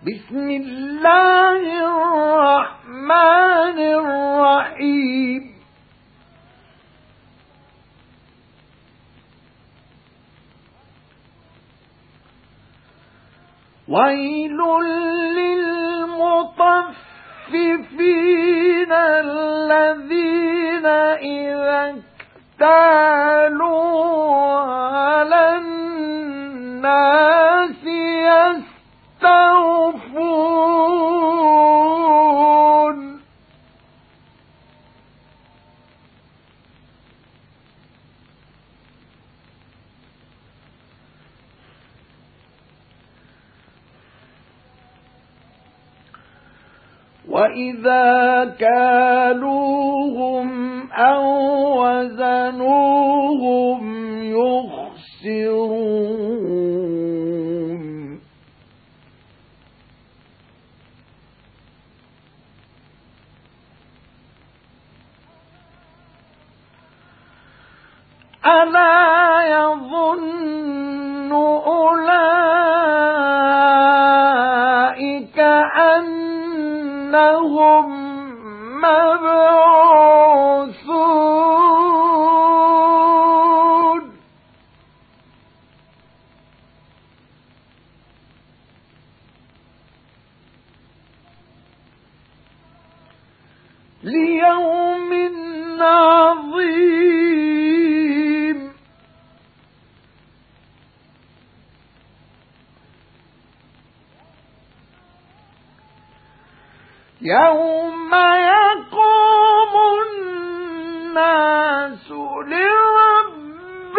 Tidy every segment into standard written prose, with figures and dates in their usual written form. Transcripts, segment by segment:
بسم الله الرحمن الرحيم ويل للمطففين الذين إذا اكتالوا على الناس يستوفون وإذا كالوهم أو وزنوهم يخسرون ألا يظن أولئك أنهم مبعوثون ليوم عظيم يوم يقوم الناس لرب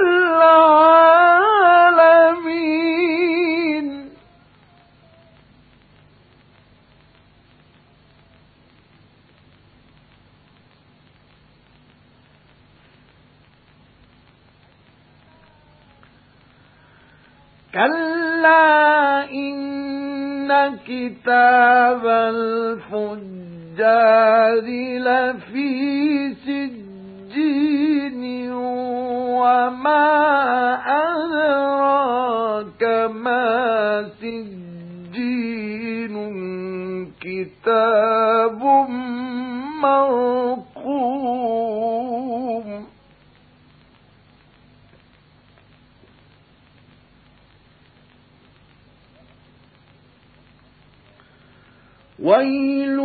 العالمين كلا إن كتاب الفجار لفي سجين وما أدراك ما سجين كتاب مرقوم ويل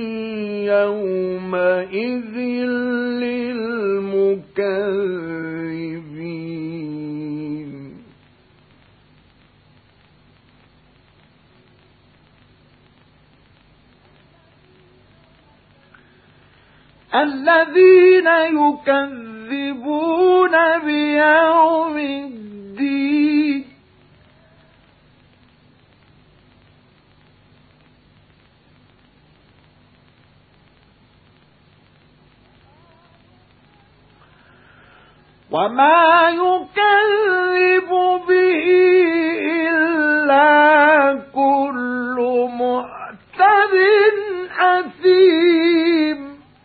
يومئذ للمكذبين الذين يكذبون بيوم الدين وما يكذب به إلا كل معتد أثيم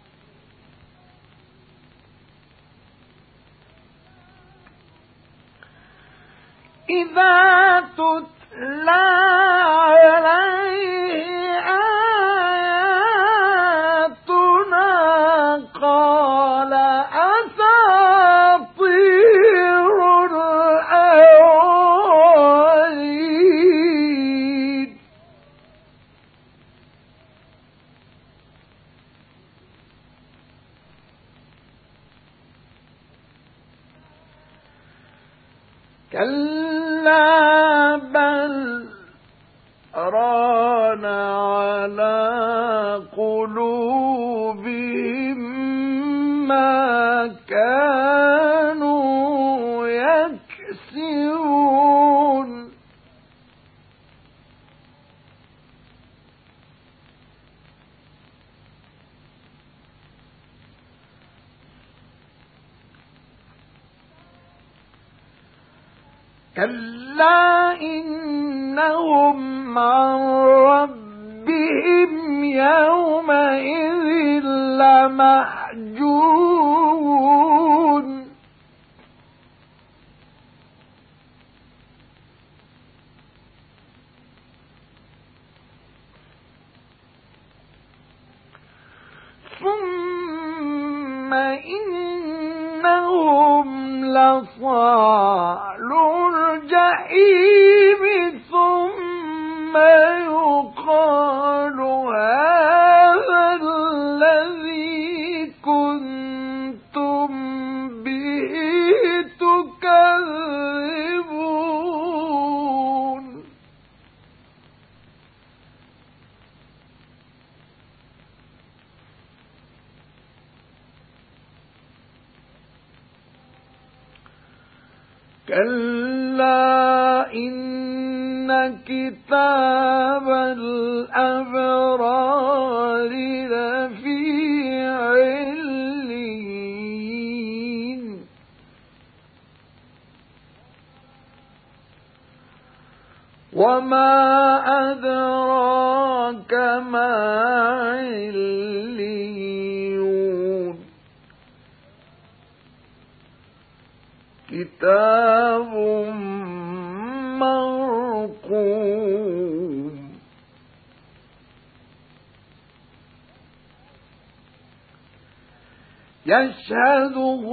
إذا تتلى عليه آياتنا قال أساطير الأولين كلا بل ران على قلوبهم ما كانوا يكسبون كلا إنهم عن ربهم يومئذ لمحجوبون إنهم لصالو الجحيم ثم يقال هذا الذي كنتم به تكذبون كلا إن كتاب الأبرار لفي عليين وما أدراك ما عليون كتاب مرقوم يشهده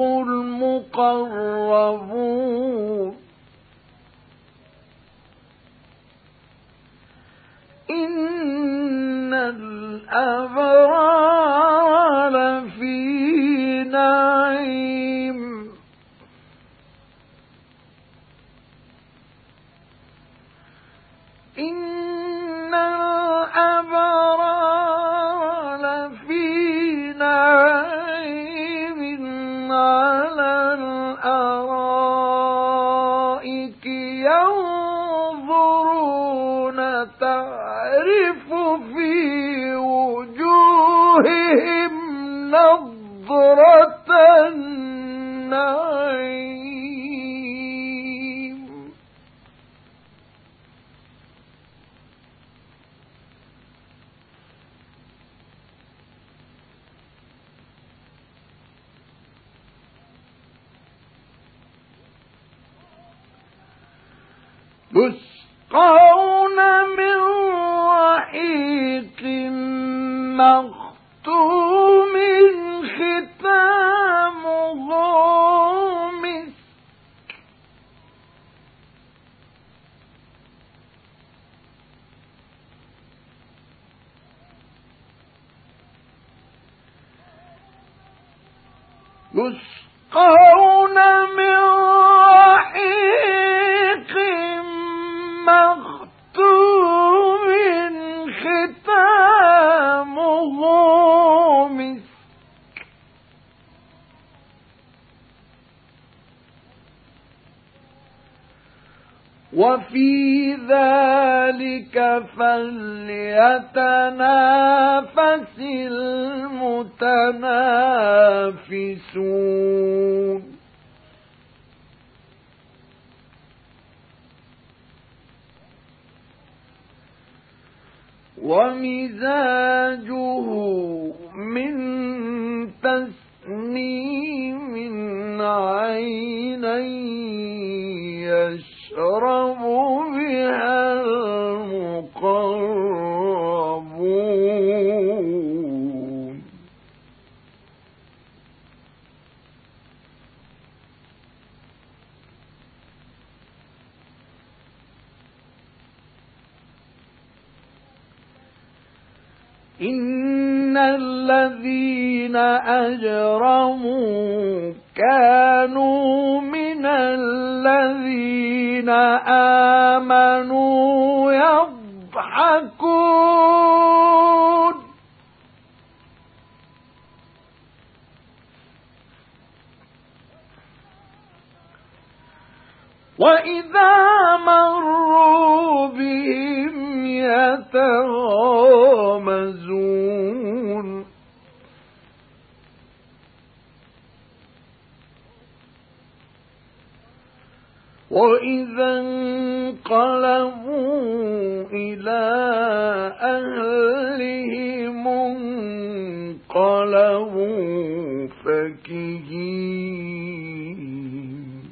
المقربون إن الأبرار لفي نعيم إن الأبرار لفي نعيم على الأرائك ينظرون تعرف في وجوههم نضرة النعيم يسقون من رحيق مختوم ختامه مسك يسقون من رحيق مختوم ختامه مسك وفي ذلك فليتنافس المتنافسون ومزاجه من تسنيم عينا يشرب بها المقربون إن الذين أجرموا كانوا من الذين آمنوا يضحكون وإذا مروا بهم يتغامزون وإذا انقلبوا إلى أهلهم انقلبوا فكهين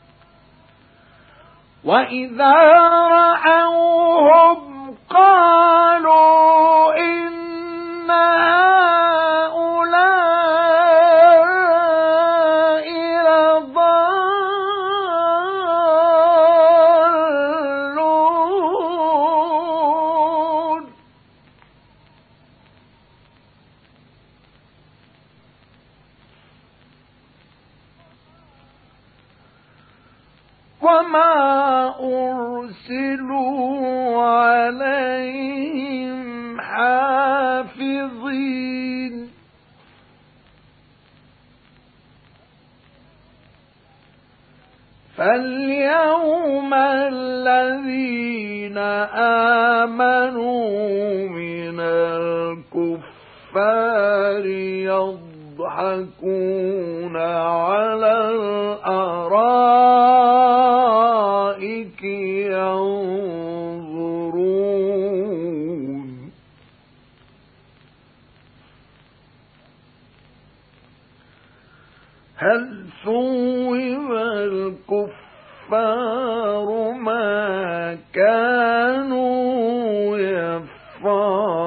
وإذا رأوهم قالوا وما أرسلوا عليهم حافظين فاليوم الذين آمنوا من الكفار يضحكون على الأرائك ينظرون هل ثوب الكفار ما كانوا يفعلون